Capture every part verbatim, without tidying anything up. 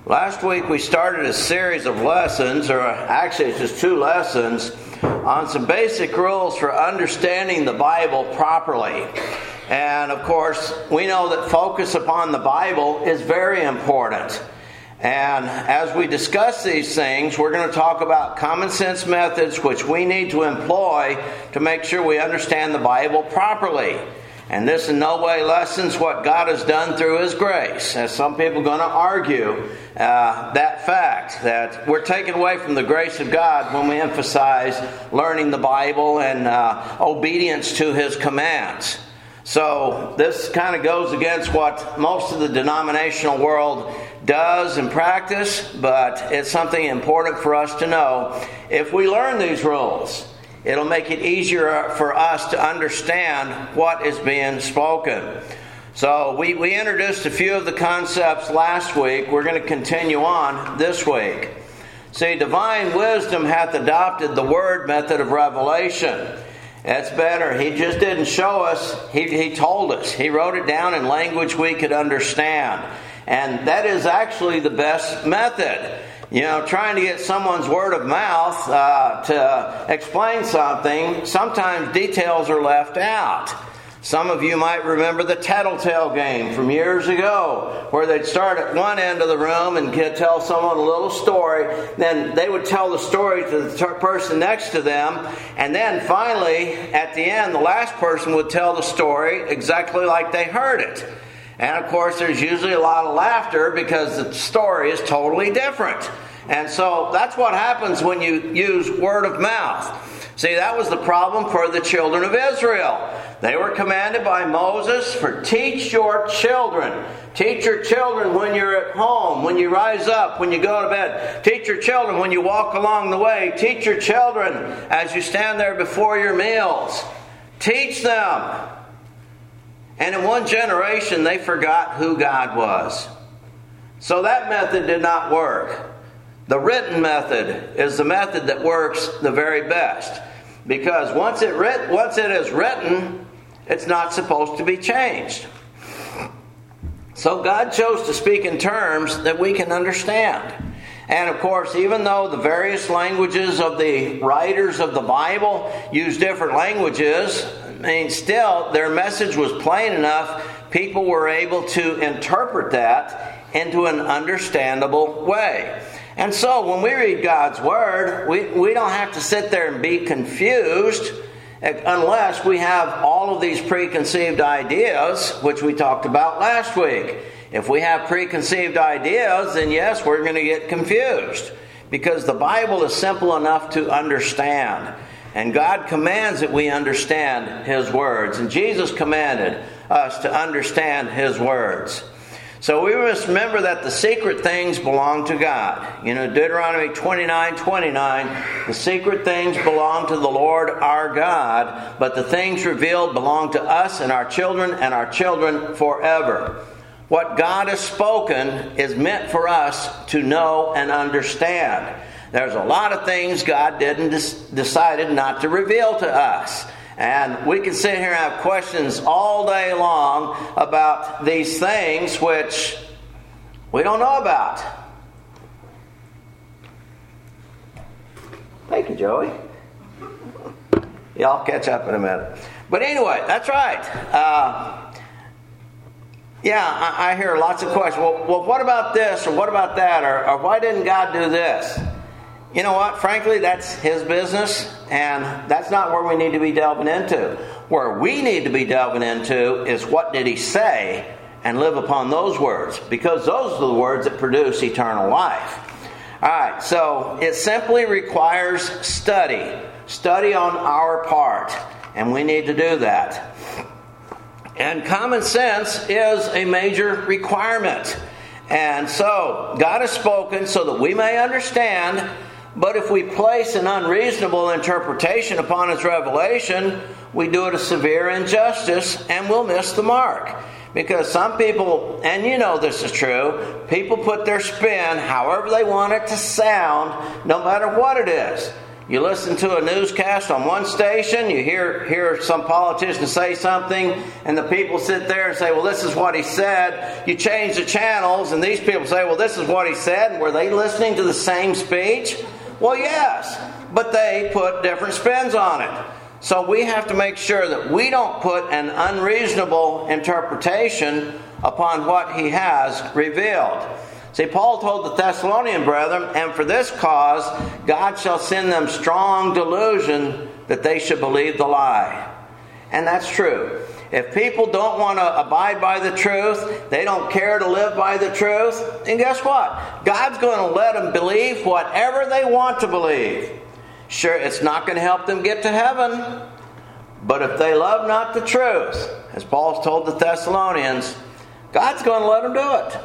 Last week we started a series of lessons, or actually it's just two lessons, on some basic rules for understanding the Bible properly. And of course, we know that focus upon the Bible is very important. And as we discuss these things, we're going to talk about common sense methods which we need to employ to make sure we understand the Bible properly. And this in no way lessens what God has done through His grace, as some people are going to argue uh, that fact, that we're taken away from the grace of God when we emphasize learning the Bible and uh, obedience to His commands. So this kind of goes against what most of the denominational world does and practice, but it's something important for us to know. If we learn these rules, it'll make it easier for us to understand what is being spoken. So we, we introduced a few of the concepts last week. We're going to continue on this week. See, divine wisdom hath adopted the word method of revelation. That's better. He just didn't show us. He, he told us. He wrote it down in language we could understand. And that is actually the best method. You know, trying to get someone's word of mouth uh, to explain something, sometimes details are left out. Some of you might remember the Tattletale game from years ago, where they'd start at one end of the room and get, tell someone a little story. Then they would tell the story to the t- person next to them. And then finally, at the end, the last person would tell the story exactly like they heard it. And of course, there's usually a lot of laughter because the story is totally different. And so that's what happens when you use word of mouth. See, that was the problem for the children of Israel. They were commanded by Moses for teach your children. Teach your children when you're at home, when you rise up, when you go to bed. Teach your children when you walk along the way. Teach your children as you stand there before your meals. Teach them. And in one generation, they forgot who God was. So that method did not work. The written method is the method that works the very best. Because once it, writ- once it is written, it's not supposed to be changed. So God chose to speak in terms that we can understand. And of course, even though the various languages of the writers of the Bible use different languages, I mean, still, their message was plain enough. People were able to interpret that into an understandable way. And so, when we read God's Word, we, we don't have to sit there and be confused unless we have all of these preconceived ideas, which we talked about last week. If we have preconceived ideas, then yes, we're going to get confused. Because the Bible is simple enough to understand. And God commands that we understand His words. And Jesus commanded us to understand His words. So we must remember that the secret things belong to God. You know, Deuteronomy twenty-nine twenty-nine, the secret things belong to the Lord our God, but the things revealed belong to us and our children and our children forever. What God has spoken is meant for us to know and understand. There's a lot of things God didn't des- decided not to reveal to us. And we can sit here and have questions all day long about these things which we don't know about. Thank you, Joey. Y'all catch up in a minute. But anyway, that's right. Uh, yeah, I, I hear lots of questions. Well, well, what about this or what about that? Or, or why didn't God do this? You know what? Frankly, that's His business, and that's not where we need to be delving into. Where we need to be delving into is what did He say, and live upon those words, because those are the words that produce eternal life. All right, so it simply requires study. Study on our part, and we need to do that. And common sense is a major requirement. And so, God has spoken so that we may understand. But if we place an unreasonable interpretation upon His revelation, we do it a severe injustice and we'll miss the mark. Because some people, and you know this is true, people put their spin however they want it to sound, no matter what it is. You listen to a newscast on one station, you hear hear some politician say something, and the people sit there and say, well, this is what he said. You change the channels, and these people say, well, this is what he said. And were they listening to the same speech? Well, yes, but they put different spins on it. So we have to make sure that we don't put an unreasonable interpretation upon what he has revealed. See, Paul told the Thessalonian brethren, and for this cause God shall send them strong delusion that they should believe the lie. And that's true. If people don't want to abide by the truth, they don't care to live by the truth, then guess what? God's going to let them believe whatever they want to believe. Sure, it's not going to help them get to heaven, but if they love not the truth, as Paul's told the Thessalonians, God's going to let them do it.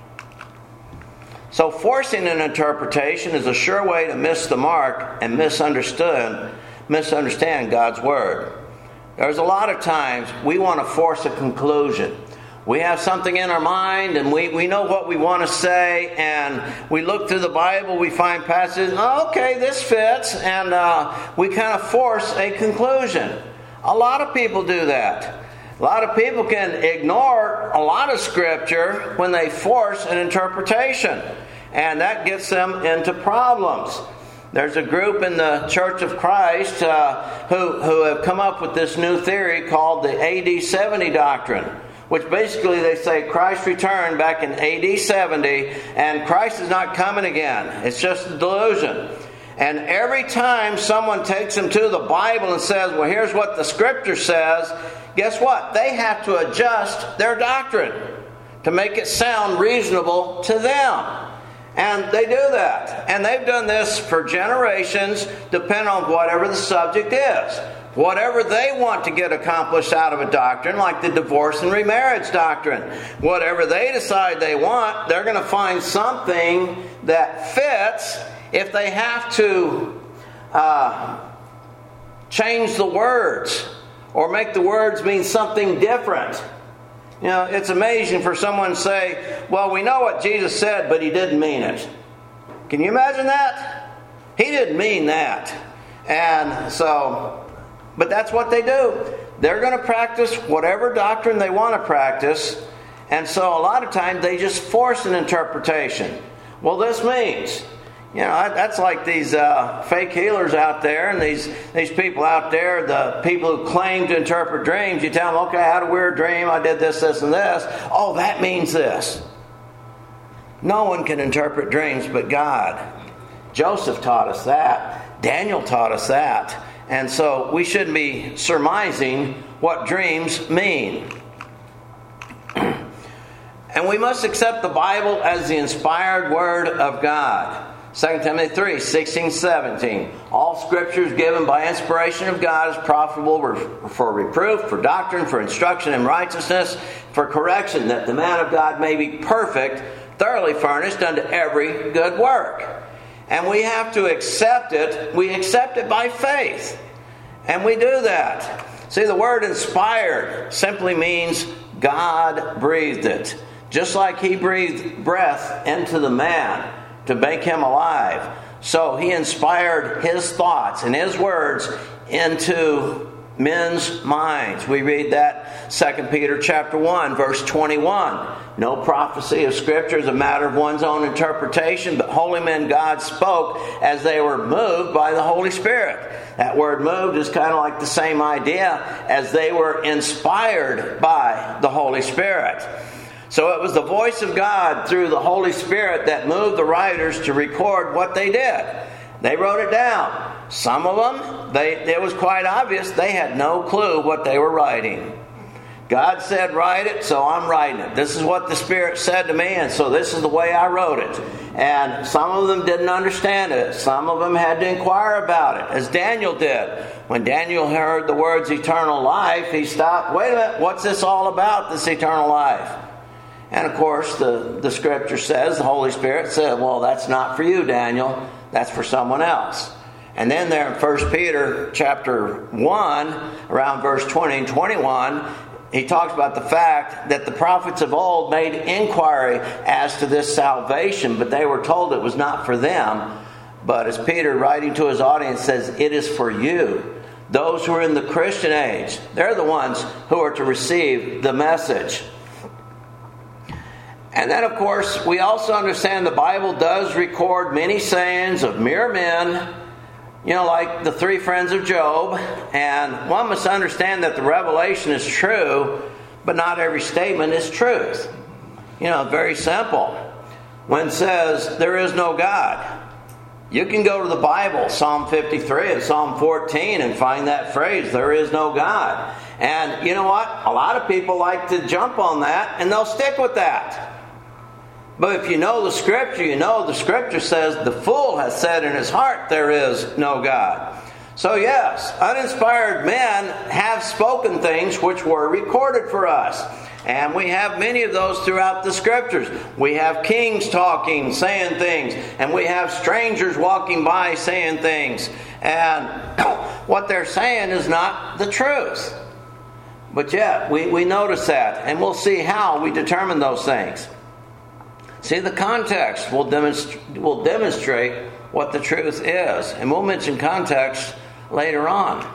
So forcing an interpretation is a sure way to miss the mark and misunderstand, misunderstand God's Word. There's a lot of times we want to force a conclusion. We have something in our mind and we, we know what we want to say, and we look through the Bible, we find passages, oh, okay, this fits, and uh, we kind of force a conclusion. A lot of people do that. A lot of people can ignore a lot of Scripture when they force an interpretation, and that gets them into problems. There's a group in the Church of Christ uh, who, who have come up with this new theory called the A D seventy doctrine, which basically they say Christ returned back in A D seventy, and Christ is not coming again. It's just a delusion. And every time someone takes them to the Bible and says, well, here's what the Scripture says, guess what? They have to adjust their doctrine to make it sound reasonable to them. And they do that. And they've done this for generations, depending on whatever the subject is. Whatever they want to get accomplished out of a doctrine, like the divorce and remarriage doctrine. Whatever they decide they want, they're going to find something that fits if they have to uh, change the words or make the words mean something different. You know, it's amazing for someone to say, well, we know what Jesus said, but he didn't mean it. Can you imagine that? He didn't mean that. And so, but that's what they do. They're going to practice whatever doctrine they want to practice. And so a lot of times they just force an interpretation. Well, this means... You know, that's like these uh, fake healers out there, and these, these people out there, the people who claim to interpret dreams. You tell them, okay, I had a weird dream, I did this, this, and this. Oh, that means this. No one can interpret dreams but God. Joseph taught us that. Daniel taught us that. And so we shouldn't be surmising what dreams mean. And we must accept the Bible as the inspired Word of God. Second Timothy three, sixteen, seventeen. All Scripture is given by inspiration of God, is profitable for reproof, for doctrine, for instruction in righteousness, for correction, that the man of God may be perfect, thoroughly furnished unto every good work. And we have to accept it. We accept it by faith. And we do that. See, the word inspired simply means God breathed it. Just like He breathed breath into the man to make him alive. So He inspired His thoughts and His words into men's minds. We read that Second Peter chapter one, verse twenty-one. No prophecy of Scripture is a matter of one's own interpretation, but holy men God spoke as they were moved by the Holy Spirit. That word moved is kind of like the same idea as they were inspired by the Holy Spirit. So it was the voice of God through the Holy Spirit that moved the writers to record what they did. They wrote it down. Some of them, they, it was quite obvious, they had no clue what they were writing. God said, write it, so I'm writing it. This is what the Spirit said to me, and so this is the way I wrote it. And some of them didn't understand it. Some of them had to inquire about it, as Daniel did. When Daniel heard the words eternal life, he stopped. Wait a minute, what's this all about, this eternal life? And of course, the, the Scripture says, the Holy Spirit said, well, that's not for you, Daniel. That's for someone else. And then there in First Peter chapter one, around verse twenty and twenty-one, he talks about the fact that the prophets of old made inquiry as to this salvation, but they were told it was not for them. But as Peter, writing to his audience, says, it is for you. Those who are in the Christian age, they're the ones who are to receive the message. And then, of course, we also understand the Bible does record many sayings of mere men, you know, like the three friends of Job. And one must understand that the revelation is true, but not every statement is truth. You know, very simple. When it says, there is no God, you can go to the Bible, Psalm fifty-three and Psalm fourteen, and find that phrase, there is no God. And you know what? A lot of people like to jump on that, and they'll stick with that. But if you know the Scripture, you know the Scripture says, the fool has said in his heart, there is no God. So yes, uninspired men have spoken things which were recorded for us. And we have many of those throughout the Scriptures. We have kings talking, saying things. And we have strangers walking by saying things. And what they're saying is not the truth. But yet, we, we notice that. And we'll see how we determine those things. See, the context will, demonst- will demonstrate what the truth is. And we'll mention context later on.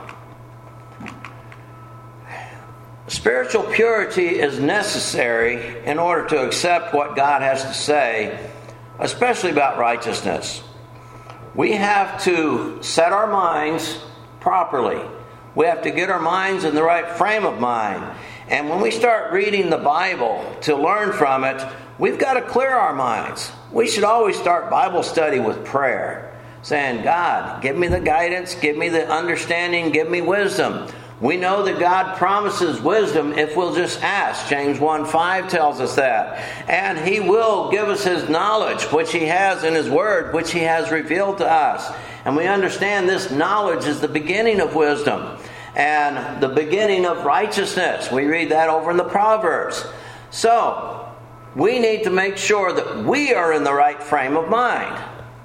Spiritual purity is necessary in order to accept what God has to say, especially about righteousness. We have to set our minds properly. We have to get our minds in the right frame of mind. And when we start reading the Bible to learn from it, we've got to clear our minds. We should always start Bible study with prayer, saying, God, give me the guidance, give me the understanding, give me wisdom. We know that God promises wisdom if we'll just ask. James one five tells us that. And He will give us His knowledge, which He has in His Word, which He has revealed to us. And we understand this knowledge is the beginning of wisdom and the beginning of righteousness. We read that over in the Proverbs. So, we need to make sure that we are in the right frame of mind.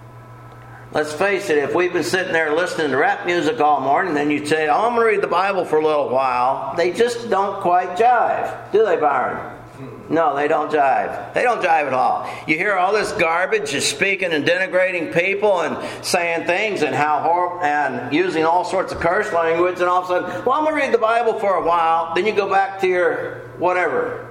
Let's face it, if we've been sitting there listening to rap music all morning, then you'd say, oh, I'm going to read the Bible for a little while. They just don't quite jive. Do they, Byron? No, they don't jive. They don't jive at all. You hear all this garbage, just speaking and denigrating people and saying things and how horrible, and using all sorts of curse language, and all of a sudden, well, I'm going to read the Bible for a while. Then you go back to your whatever.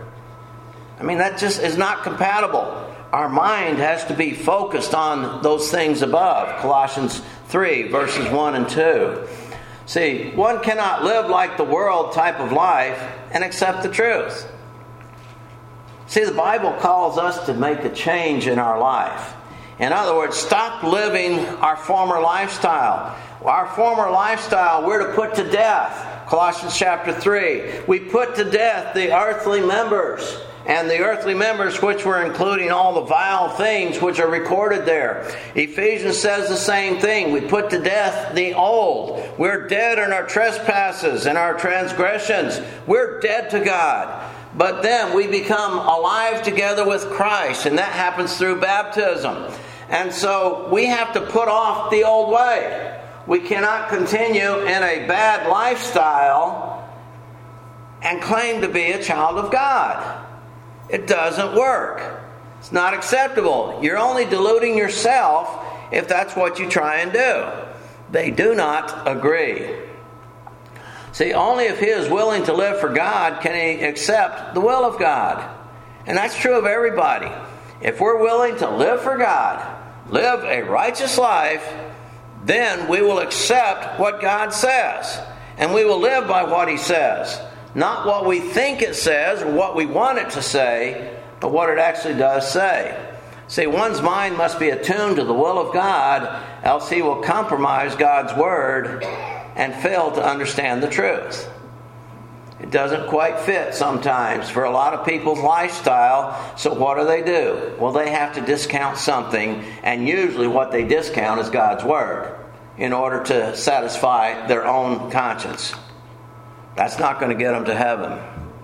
I mean, that just is not compatible. Our mind has to be focused on those things above. Colossians three, verses one and two. See, one cannot live like the world type of life and accept the truth. See, the Bible calls us to make a change in our life. In other words, stop living our former lifestyle. Our former lifestyle, we're to put to death. Colossians chapter three. We put to death the earthly members. And the earthly members, which were including all the vile things which are recorded there. Ephesians says the same thing. We put to death the old. We're dead in our trespasses and our transgressions. We're dead to God. But then we become alive together with Christ. And that happens through baptism. And so we have to put off the old way. We cannot continue in a bad lifestyle and claim to be a child of God. It doesn't work. It's not acceptable. You're only deluding yourself if that's what you try and do. They do not agree. See, only if he is willing to live for God can he accept the will of God. And that's true of everybody. If we're willing to live for God, live a righteous life, then we will accept what God says. And we will live by what He says. Not what we think it says or what we want it to say, but what it actually does say. See, one's mind must be attuned to the will of God, else he will compromise God's Word and fail to understand the truth. It doesn't quite fit sometimes for a lot of people's lifestyle, so what do they do? Well, they have to discount something, and usually what they discount is God's Word in order to satisfy their own conscience. That's not going to get them to heaven.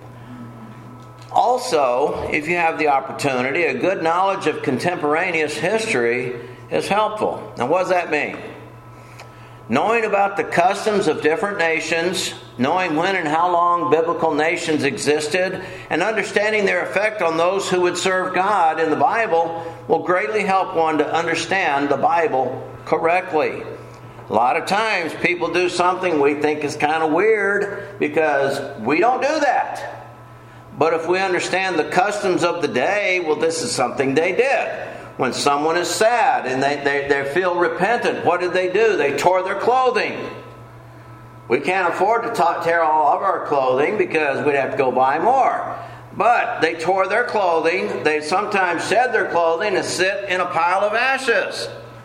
Also, if you have the opportunity, a good knowledge of contemporaneous history is helpful. Now, what does that mean? Knowing about the customs of different nations, knowing when and how long biblical nations existed, and understanding their effect on those who would serve God in the Bible will greatly help one to understand the Bible correctly. A lot of times people do something we think is kind of weird because we don't do that. But if we understand the customs of the day, well, this is something they did. When someone is sad and they, they, they feel repentant, what did they do? They tore their clothing. We can't afford to ta- tear all of our clothing because we'd have to go buy more. But they tore their clothing. They sometimes shed their clothing and sit in a pile of ashes.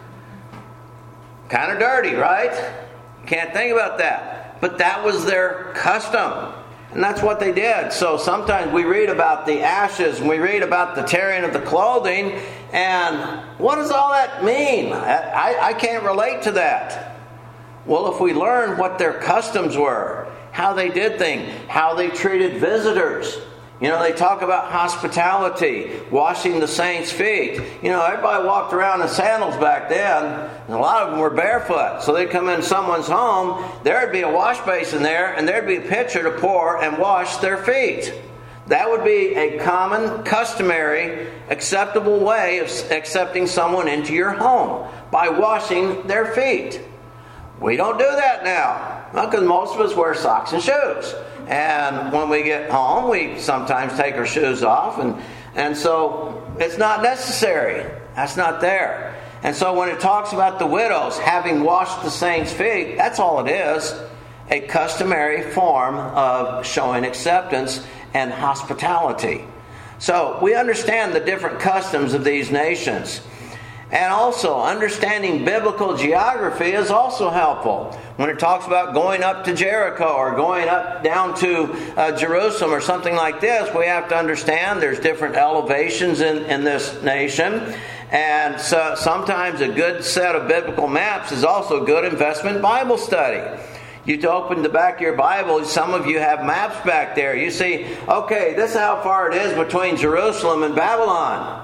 Kind of dirty, right? Can't think about that. But that was their custom. And that's what they did. So sometimes we read about the ashes and we read about the tearing of the clothing. And what does all that mean? I, I can't relate to that. Well, if we learn what their customs were, how they did things, how they treated visitors. You know, they talk about hospitality, washing the saints' feet. You know, everybody walked around in sandals back then, and a lot of them were barefoot. So they'd come in someone's home, there'd be a wash basin there, and there'd be a pitcher to pour and wash their feet. That would be a common, customary, acceptable way of accepting someone into your home, by washing their feet. We don't do that now, because most of us wear socks and shoes. And when we get home, we sometimes take our shoes off. And, and so it's not necessary. That's not there. And so when it talks about the widows having washed the saints' feet, that's all it is. A customary form of showing acceptance and hospitality. So we understand the different customs of these nations. And also, understanding biblical geography is also helpful. When it talks about going up to Jericho or going up down to uh, Jerusalem or something like this, we have to understand there's different elevations in, in this nation. And so sometimes a good set of biblical maps is also a good investment Bible study. You to open the back of your Bible, some of you have maps back there. You see, okay, this is how far it is between Jerusalem and Babylon.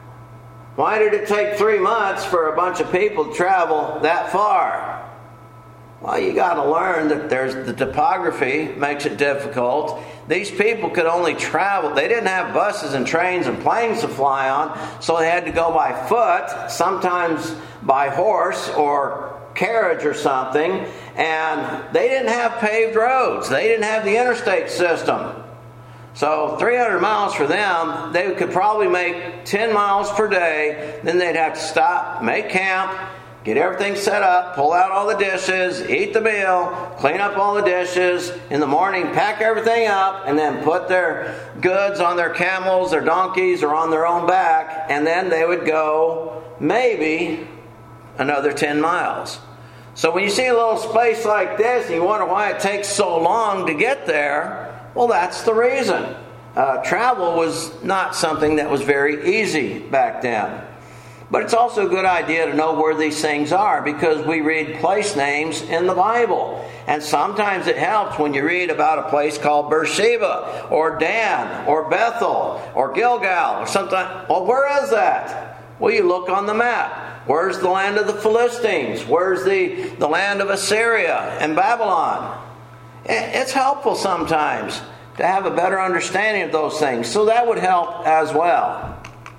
Why did it take three months for a bunch of people to travel that far? Well, you got to learn that there's the topography makes it difficult. These people could only travel. They didn't have buses and trains and planes to fly on, so they had to go by foot, sometimes by horse or carriage or something. And they didn't have paved roads. They didn't have the interstate system. So three hundred miles for them, they could probably make ten miles per day. Then they'd have to stop, make camp, get everything set up, pull out all the dishes, eat the meal, clean up all the dishes. In the morning, pack everything up, and then put their goods on their camels, their donkeys, or on their own back. And then they would go maybe another ten miles. So when you see a little space like this and you wonder why it takes so long to get there, well, that's the reason. Uh, travel was not something that was very easy back then. But it's also a good idea to know where these things are, because we read place names in the Bible. And sometimes it helps when you read about a place called Beersheba or Dan or Bethel or Gilgal or something. Well, where is that? Well, you look on the map. Where's the land of the Philistines? Where's the, the land of Assyria and Babylon? It's helpful sometimes to have a better understanding of those things. So that would help as well.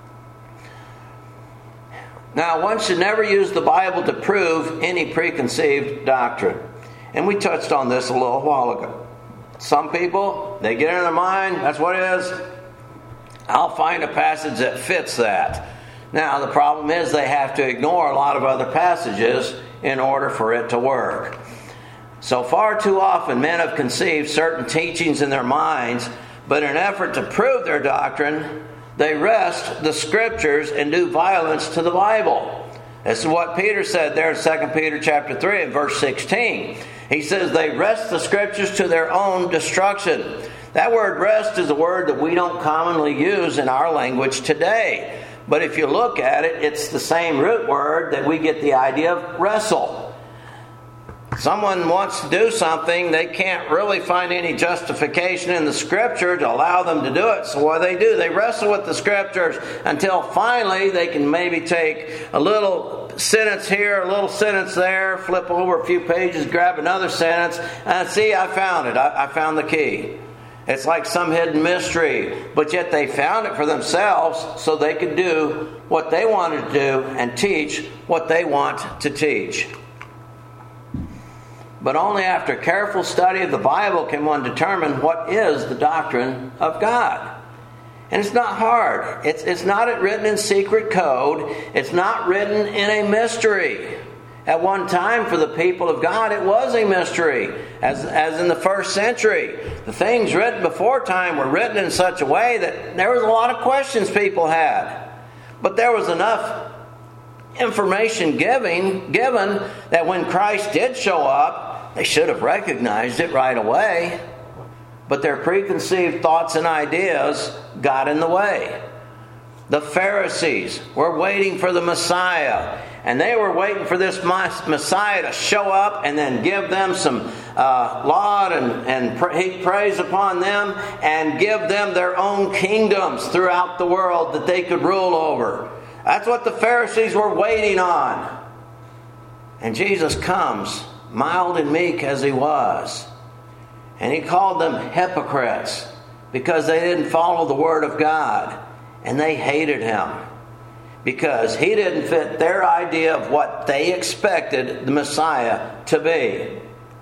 Now, one should never use the Bible to prove any preconceived doctrine. And we touched on this a little while ago. Some people, they get in their mind, that's what it is. I'll find a passage that fits that. Now, the problem is they have to ignore a lot of other passages in order for it to work. So far too often men have conceived certain teachings in their minds, but in an effort to prove their doctrine, they wrest the Scriptures and do violence to the Bible. This is what Peter said there in Second Peter chapter three and verse sixteen. He says they wrest the Scriptures to their own destruction. That word wrest is a word that we don't commonly use in our language today. But if you look at it, it's the same root word that we get the idea of wrestle. Someone wants to do something, they can't really find any justification in the Scripture to allow them to do it. So what do they do? They wrestle with the Scriptures until finally they can maybe take a little sentence here, a little sentence there, flip over a few pages, grab another sentence, and see, I found it. I, I found the key. It's like some hidden mystery, but yet they found it for themselves so they could do what they wanted to do and teach what they want to teach. But only after careful study of the Bible can one determine what is the doctrine of God. And it's not hard. It's, it's not written in secret code. It's not written in a mystery. At one time, for the people of God, it was a mystery, as, as in the first century. The things written before time were written in such a way that there was a lot of questions people had. But there was enough information giving, given that when Christ did show up, they should have recognized it right away. But their preconceived thoughts and ideas got in the way. The Pharisees were waiting for the Messiah. And they were waiting for this Messiah to show up and then give them some uh, laud and, and pra- praise upon them and give them their own kingdoms throughout the world that they could rule over. That's what the Pharisees were waiting on. And Jesus comes, mild and meek as he was. And he called them hypocrites because they didn't follow the Word of God. And they hated him, because he didn't fit their idea of what they expected the Messiah to be.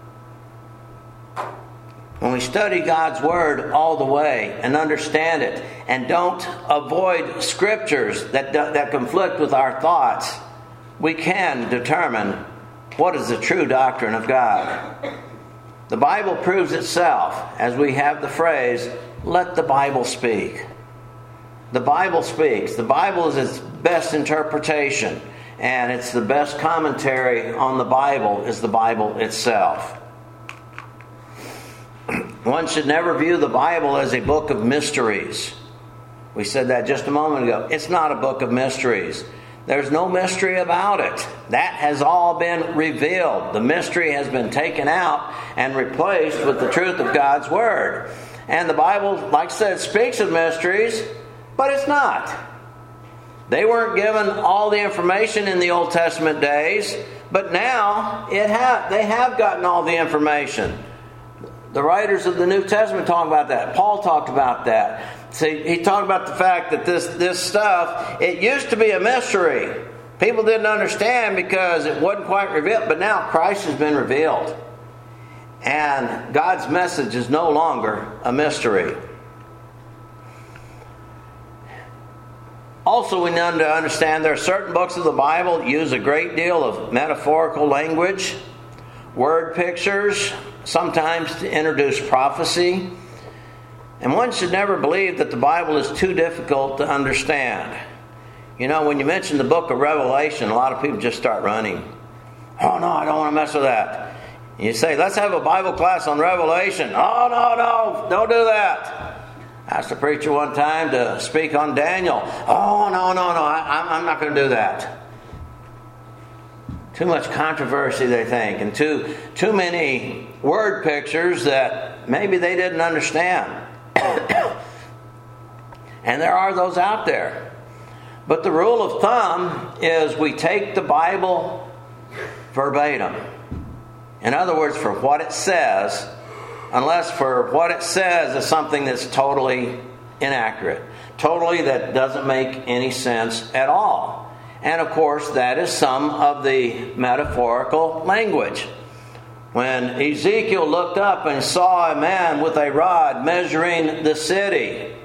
When we study God's Word all the way and understand it and don't avoid scriptures that, that conflict with our thoughts, we can determine what is the true doctrine of God. The Bible proves itself as we have the phrase, "Let the Bible speak." The Bible speaks. The Bible is its best interpretation, and it's the best commentary on the Bible is the Bible itself. One should never view the Bible as a book of mysteries. We said that just a moment ago. It's not a book of mysteries. There's no mystery about it. That has all been revealed. The mystery has been taken out and replaced with the truth of God's Word. And the Bible, like I said, speaks of mysteries, but it's not. They weren't given all the information in the Old Testament days, but now it ha- they have gotten all the information. The writers of the New Testament talk about that. Paul talked about that. See, he talked about the fact that this, this stuff, it used to be a mystery. People didn't understand because it wasn't quite revealed, but now Christ has been revealed. And God's message is no longer a mystery. Also, we need to understand there are certain books of the Bible that use a great deal of metaphorical language, word pictures, sometimes to introduce prophecy. And one should never believe that the Bible is too difficult to understand. You know, when you mention the book of Revelation, a lot of people just start running. Oh, no, I don't want to mess with that. You say, let's have a Bible class on Revelation. Oh, no, no, don't do that. I asked a preacher one time to speak on Daniel. Oh, no, no, no, I, I'm not going to do that. Too much controversy, they think, and too, too many word pictures that maybe they didn't understand. And there are those out there. But the rule of thumb is we take the Bible verbatim. In other words, for what it says, unless for what it says is something that's totally inaccurate, totally that doesn't make any sense at all. And of course, that is some of the metaphorical language. When Ezekiel looked up and saw a man with a rod measuring the city,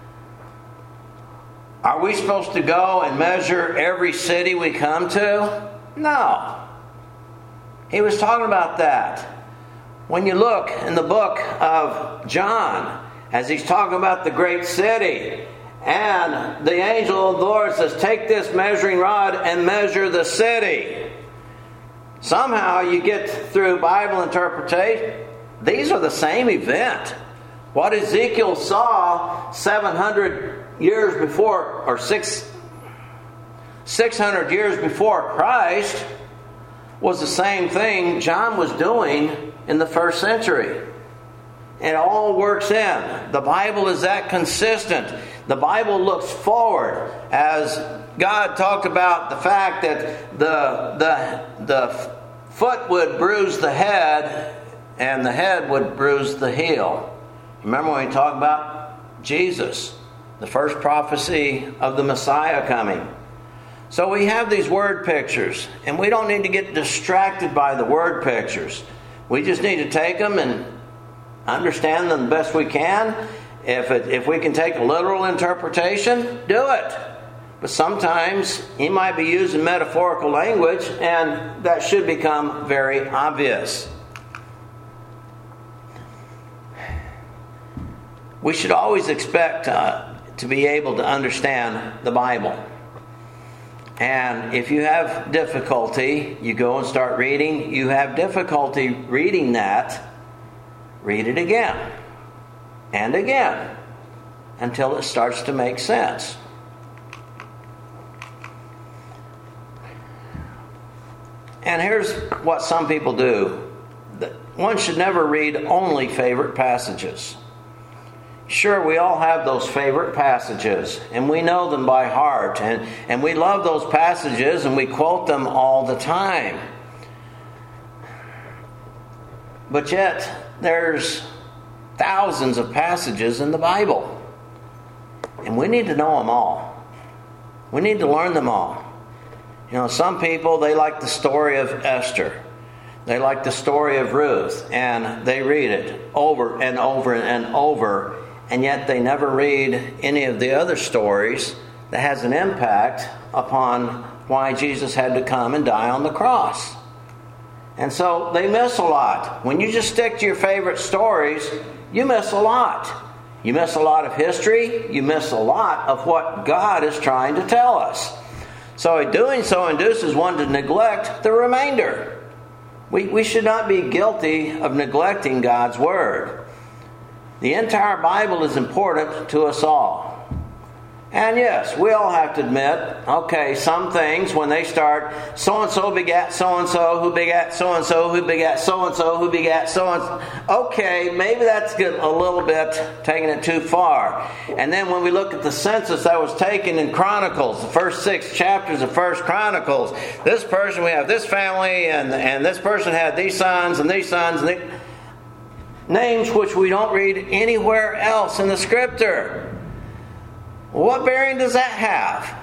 are we supposed to go and measure every city we come to? No. He was talking about that. When you look in the book of John, as he's talking about the great city, and the angel of the Lord says, take this measuring rod and measure the city. Somehow you get through Bible interpretation, these are the same event. What Ezekiel saw seven hundred years before, or six, six hundred years before Christ, was the same thing John was doing in the first century. It all works in. The Bible is that consistent. The Bible looks forward, as God talked about the fact that the the the foot would bruise the head and the head would bruise the heel. Remember when we talk about Jesus, the first prophecy of the Messiah coming. So we have these word pictures, and we don't need to get distracted by the word pictures. We just need to take them and understand them the best we can. If it, if we can take a literal interpretation, do it. But sometimes he might be using metaphorical language, and that should become very obvious. We should always expect uh, to be able to understand the Bible. And if you have difficulty, you go and start reading. You have difficulty reading that, read it again and again until it starts to make sense. And here's what some people do. One should never read only favorite passages. Sure, we all have those favorite passages, and we know them by heart, and, and we love those passages, and we quote them all the time. But yet, there's thousands of passages in the Bible, and we need to know them all. We need to learn them all. You know, some people, they like the story of Esther. They like the story of Ruth, and they read it over and over and over, and yet they never read any of the other stories that has an impact upon why Jesus had to come and die on the cross. And so they miss a lot. When you just stick to your favorite stories, you miss a lot. You miss a lot of history. You miss a lot of what God is trying to tell us. So doing so induces one to neglect the remainder. We, we should not be guilty of neglecting God's Word. The entire Bible is important to us all. And yes, we all have to admit, okay, some things, when they start, so-and-so begat so-and-so, who begat so-and-so, who begat so-and-so, who begat so-and-so. Okay, maybe that's a little bit taking it too far. And then when we look at the census that was taken in Chronicles, the first six chapters of First Chronicles, this person, we have this family, and, and this person had these sons, and these sons, and these names which we don't read anywhere else in the Scripture. What bearing does that have?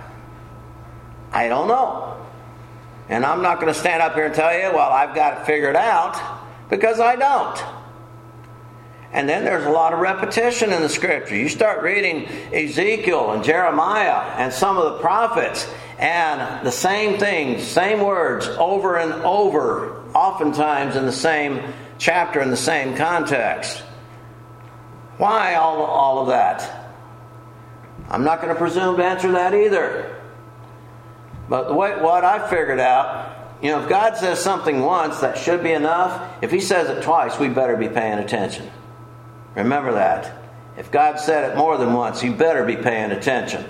I don't know. And I'm not going to stand up here and tell you, well, I've got it figured out, because I don't. And then there's a lot of repetition in the Scripture. You start reading Ezekiel and Jeremiah and some of the prophets, and the same things, same words over and over, oftentimes in the same chapter, in the same context. Why all, all of that? I'm not going to presume to answer that either. But the way, what I figured out, you know, if God says something once, that should be enough. If He says it twice, we better be paying attention. Remember that. If God said it more than once, you better be paying attention.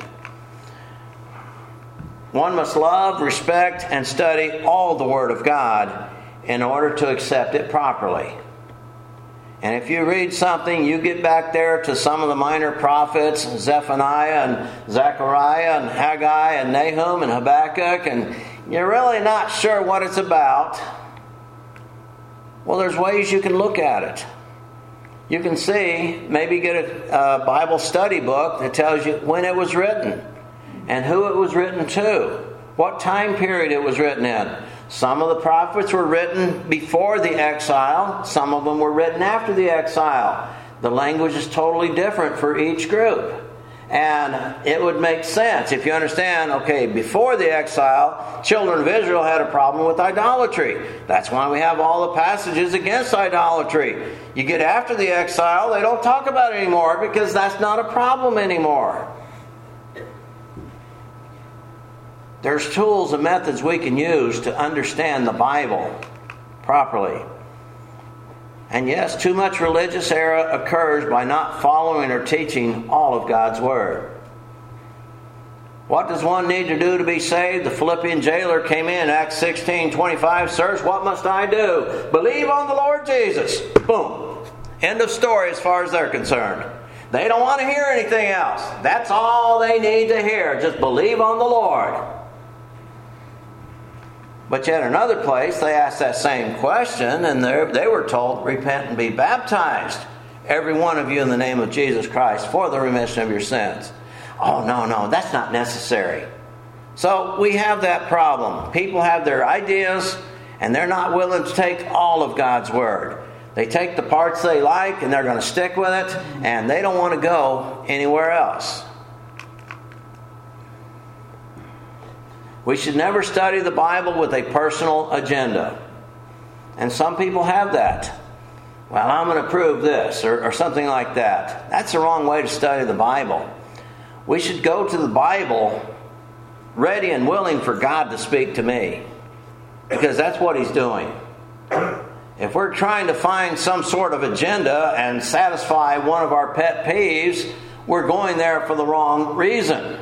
One must love, respect, and study all the Word of God in order to accept it properly. And if you read something, you get back there to some of the minor prophets, Zephaniah and Zechariah and Haggai and Nahum and Habakkuk, and you're really not sure what it's about. Well, there's ways you can look at it. You can see, maybe get a, a Bible study book that tells you when it was written and who it was written to, what time period it was written in. Some of the prophets were written before the exile. Some of them were written after the exile. The language is totally different for each group. And it would make sense if you understand, okay, before the exile, children of Israel had a problem with idolatry. That's why we have all the passages against idolatry. You get after the exile, they don't talk about it anymore because that's not a problem anymore. There's tools and methods we can use to understand the Bible properly. And yes, too much religious error occurs by not following or teaching all of God's Word. What does one need to do to be saved? The Philippian jailer came in, Acts sixteen twenty-five, Sirs, what must I do? Believe on the Lord Jesus. Boom. End of story as far as they're concerned. They don't want to hear anything else. That's all they need to hear. Just believe on the Lord. But yet another place, they asked that same question, and they were told, repent and be baptized. every one of you in the name of Jesus Christ for the remission of your sins. Oh, no, no, that's not necessary. So we have that problem. People have their ideas, and they're not willing to take all of God's Word. They take the parts they like, and they're going to stick with it, and they don't want to go anywhere else. We should never study the Bible with a personal agenda. And some people have that. Well, I'm going to prove this, or, or something like that. That's the wrong way to study the Bible. We should go to the Bible ready and willing for God to speak to me, because that's what He's doing. If we're trying to find some sort of agenda and satisfy one of our pet peeves, we're going there for the wrong reason.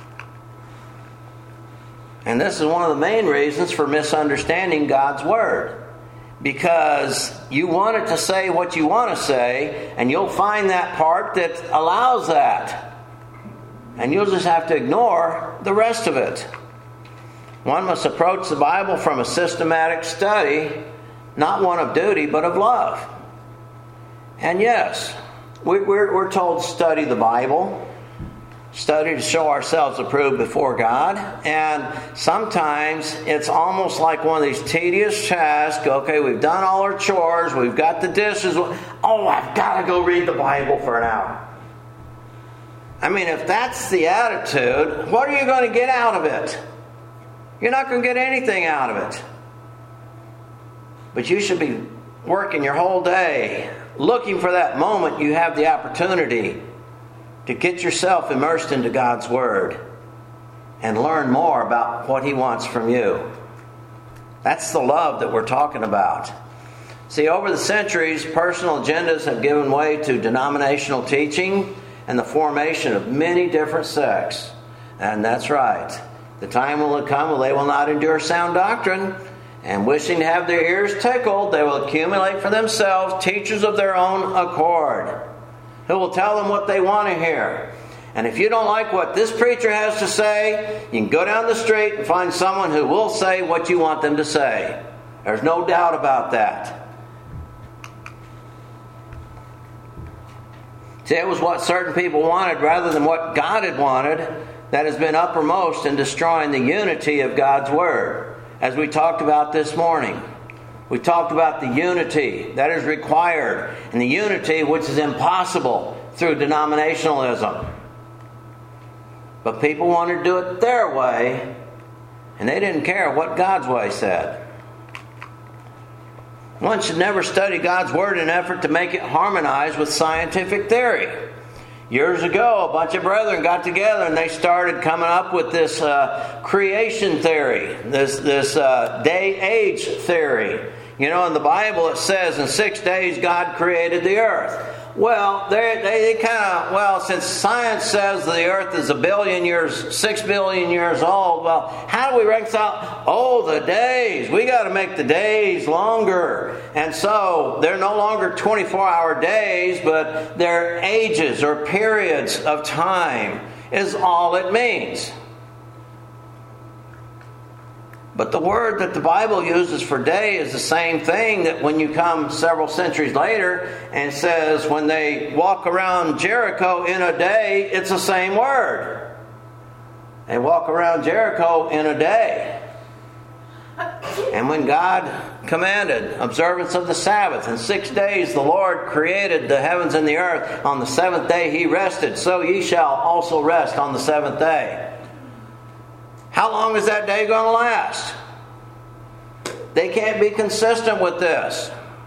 And this is one of the main reasons for misunderstanding God's Word. Because you want it to say what you want to say, and you'll find that part that allows that. And you'll just have to ignore the rest of it. One must approach the Bible from a systematic study, not one of duty, but of love. And yes, we're, we're told to study the Bible, study to show ourselves approved before God. And sometimes it's almost like one of these tedious tasks. Okay, we've done all our chores, we've got the dishes. Oh, I've got to go read the Bible for an hour. I mean, if that's the attitude, what are you going to get out of it? You're not going to get anything out of it. But you should be working your whole day, looking for that moment you have the opportunity to get yourself immersed into God's Word and learn more about what He wants from you. That's the love that we're talking about. See, over the centuries, personal agendas have given way to denominational teaching and the formation of many different sects. And that's right. The time will come when they will not endure sound doctrine, and wishing to have their ears tickled, they will accumulate for themselves teachers of their own accord, who will tell them what they want to hear. And if you don't like what this preacher has to say, you can go down the street and find someone who will say what you want them to say. There's no doubt about that. See, it was what certain people wanted rather than what God had wanted that has been uppermost in destroying the unity of God's Word. As we talked about this morning, we talked about the unity that is required and the unity which is impossible through denominationalism. But people wanted to do it their way, and they didn't care what God's way said. One should never study God's Word in an effort to make it harmonize with scientific theory. Years ago, a bunch of brethren got together and they started coming up with this uh, creation theory, this, this uh, day-age theory. You know, in the Bible it says in six days God created the earth. Well, they, they kind of, well, since science says the earth is a billion years, six billion years old, well, how do we reconcile? Oh, the days. We got to make the days longer. And so they're no longer twenty-four hour days, but they're ages or periods of time is all it means. But the word that the Bible uses for day is the same thing that when you come several centuries later and says when they walk around Jericho in a day, it's the same word. They walk around Jericho in a day. And when God commanded observance of the Sabbath, in six days the Lord created the heavens and the earth. On the seventh day He rested, so ye shall also rest on the seventh day. How long is that day going to last? They can't be consistent with this.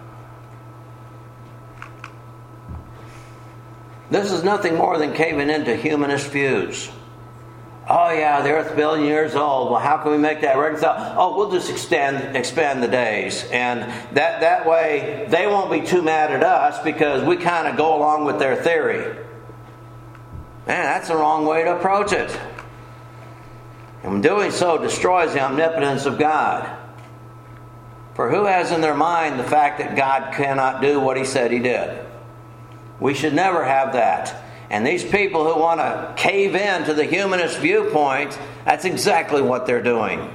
This is nothing more than caving into humanist views. Oh yeah, the earth's a billion years old. Well, how can we make that reconcile? Oh, we'll just extend, expand the days. And that, that way they won't be too mad at us because we kind of go along with their theory. Man, that's the wrong way to approach it. And doing so destroys the omnipotence of God. For who has in their mind the fact that God cannot do what He said He did? We should never have that. And these people who want to cave in to the humanist viewpoint, that's exactly what they're doing.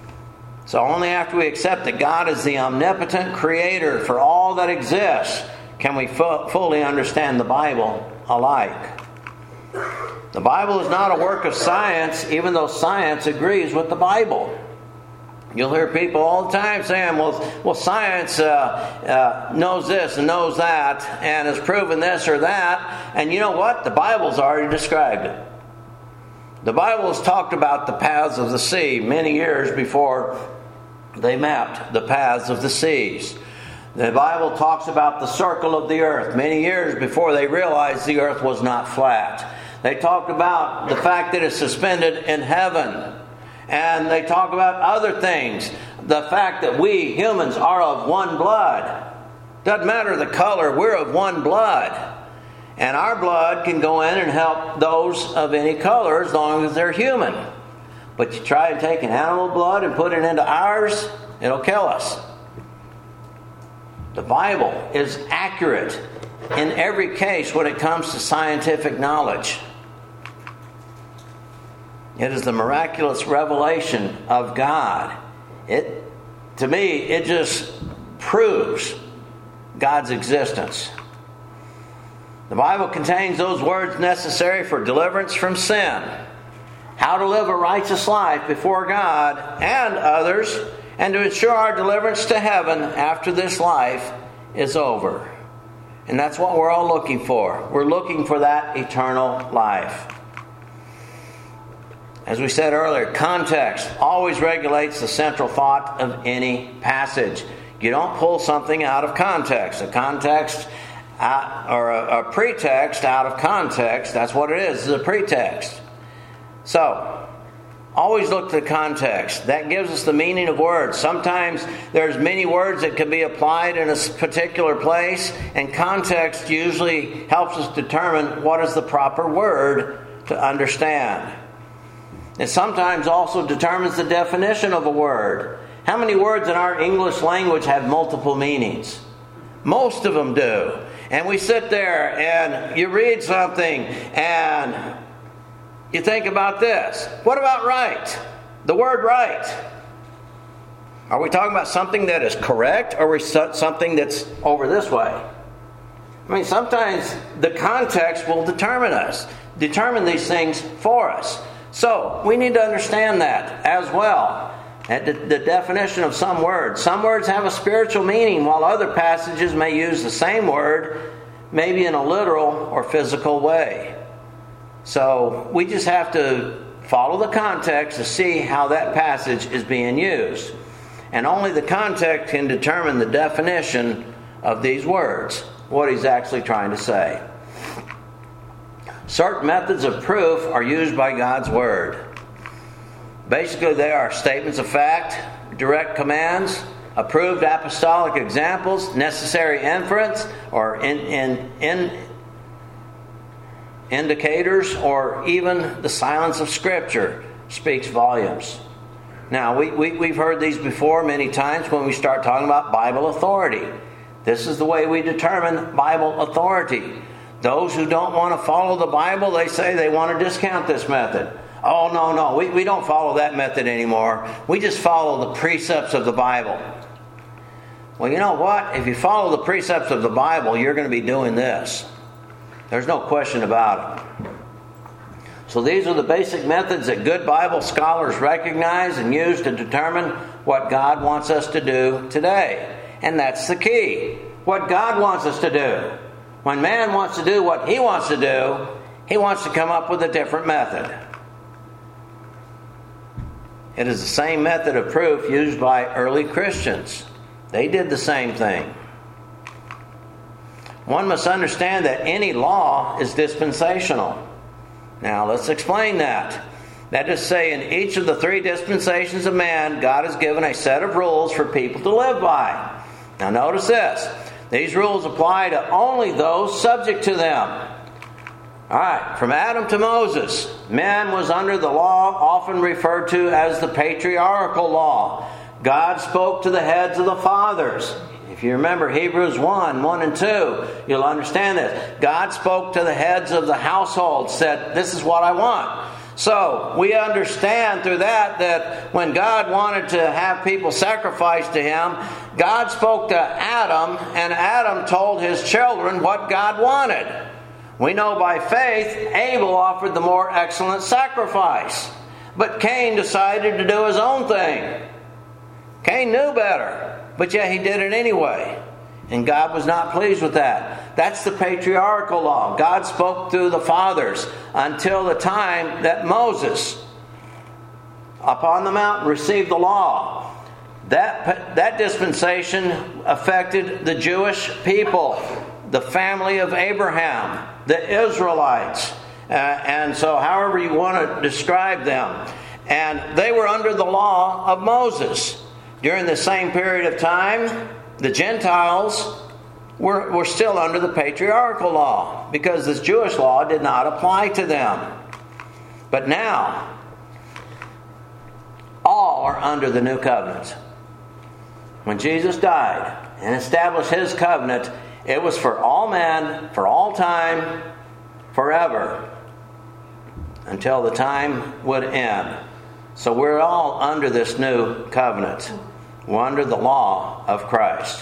So only after we accept that God is the omnipotent creator for all that exists can we fu- fully understand the Bible alike. The Bible is not a work of science, even though science agrees with the Bible. You'll hear people all the time saying, well, well science uh, uh, knows this and knows that and has proven this or that. And you know what? The Bible's already described it. The Bible has talked about the paths of the sea many years before they mapped the paths of the seas. The Bible talks about the circle of the earth many years before they realized the earth was not flat. They talked about the fact that it's suspended in heaven. And they talk about other things. The fact that we humans are of one blood. Doesn't matter the color, we're of one blood. And our blood can go in and help those of any color as long as they're human. But you try and take an animal blood and put it into ours, it'll kill us. The Bible is accurate in every case when it comes to scientific knowledge. It is the miraculous revelation of God. It, to me, it just proves God's existence. The Bible contains those words necessary for deliverance from sin, how to live a righteous life before God and others, and to ensure our deliverance to heaven after this life is over. And that's what we're all looking for. We're looking for that eternal life. As we said earlier, context always regulates the central thought of any passage. You don't pull something out of context. A context uh, or a, a pretext out of context, that's what it is, is a pretext. So, always look to the context. That gives us the meaning of words. Sometimes there's many words that can be applied in a particular place, and context usually helps us determine what is the proper word to understand. It sometimes also determines the definition of a word. How many words in our English language have multiple meanings? Most of them do. And we sit there and you read something and you think about this. What about right? The word right. Are we talking about something that is correct, or are we something that's over this way? I mean, sometimes the context will determine us, determine these things for us. So, we need to understand that as well. The, the definition of some words. Some words have a spiritual meaning, while other passages may use the same word, maybe in a literal or physical way. So, we just have to follow the context to see how that passage is being used. And only the context can determine the definition of these words, what he's actually trying to say. Certain methods of proof are used by God's Word. Basically, they are statements of fact, direct commands, approved apostolic examples, necessary inference, or in, in, in indicators, or even the silence of Scripture speaks volumes. Now, we, we, we've heard these before many times when we start talking about Bible authority. This is the way we determine Bible authority. Those who don't want to follow the Bible, they say they want to discount this method. Oh, no, no, we, we don't follow that method anymore. We just follow the precepts of the Bible. Well, you know what? If you follow the precepts of the Bible, you're going to be doing this. There's no question about it. So these are the basic methods that good Bible scholars recognize and use to determine what God wants us to do today. And that's the key. What God wants us to do. When man wants to do what he wants to do, he wants to come up with a different method. It is the same method of proof used by early Christians. They did the same thing. One must understand that any law is dispensational. Now, let's explain that. That is to say, in each of the three dispensations of man, God has given a set of rules for people to live by. Now, notice this. These rules apply to only those subject to them. All right, from Adam to Moses, man was under the law often referred to as the patriarchal law. God spoke to the heads of the fathers. If you remember Hebrews one, one and two, you'll understand this. God spoke to the heads of the household, said, this is what I want. So, we understand through that that when God wanted to have people sacrifice to Him, God spoke to Adam, and Adam told his children what God wanted. We know by faith Abel offered the more excellent sacrifice, but Cain decided to do his own thing. Cain knew better, but yet he did it anyway. And God was not pleased with that. That's the patriarchal law. God spoke through the fathers until the time that Moses, upon the mountain, received the law. That, that dispensation affected the Jewish people, the family of Abraham, the Israelites. Uh, and so however you want to describe them. And they were under the law of Moses. During the same period of time, the Gentiles were, were still under the patriarchal law because this Jewish law did not apply to them. But now, all are under the new covenant. When Jesus died and established His covenant, it was for all men, for all time, forever, until the time would end. So we're all under this new covenant. We're under the law of Christ.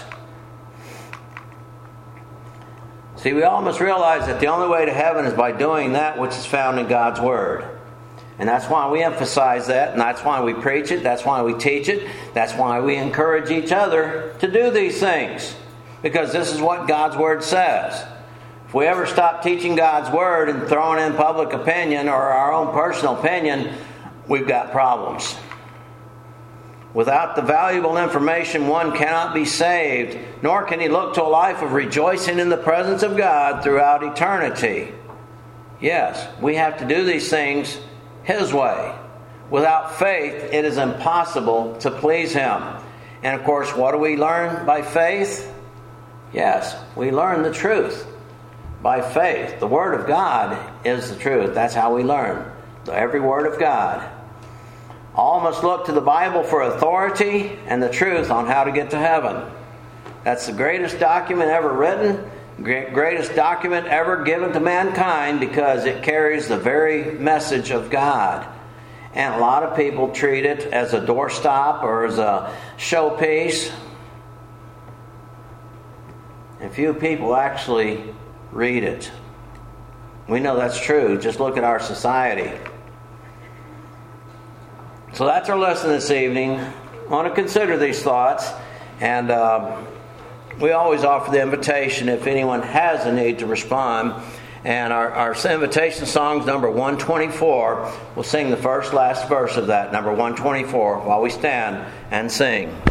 See, we all must realize that the only way to heaven is by doing that which is found in God's Word. And that's why we emphasize that, and that's why we preach it, that's why we teach it, that's why we encourage each other to do these things. Because this is what God's Word says. If we ever stop teaching God's Word and throwing in public opinion or our own personal opinion, we've got problems. Without the valuable information, one cannot be saved, nor can he look to a life of rejoicing in the presence of God throughout eternity. Yes, we have to do these things His way. Without faith, it is impossible to please Him. And of course, what do we learn by faith? Yes, we learn the truth by faith. The Word of God is the truth. That's how we learn. Every Word of God. All must look to the Bible for authority and the truth on how to get to heaven. That's the greatest document ever written, greatest document ever given to mankind, because it carries the very message of God. And a lot of people treat it as a doorstop or as a showpiece. And few people actually read it. We know that's true. Just look at our society. So that's our lesson this evening. I want to consider these thoughts. And um, we always offer the invitation if anyone has a need to respond. And our, our invitation song's number one twenty-four. We'll sing the first, last verse of that, number one twenty-four, while we stand and sing.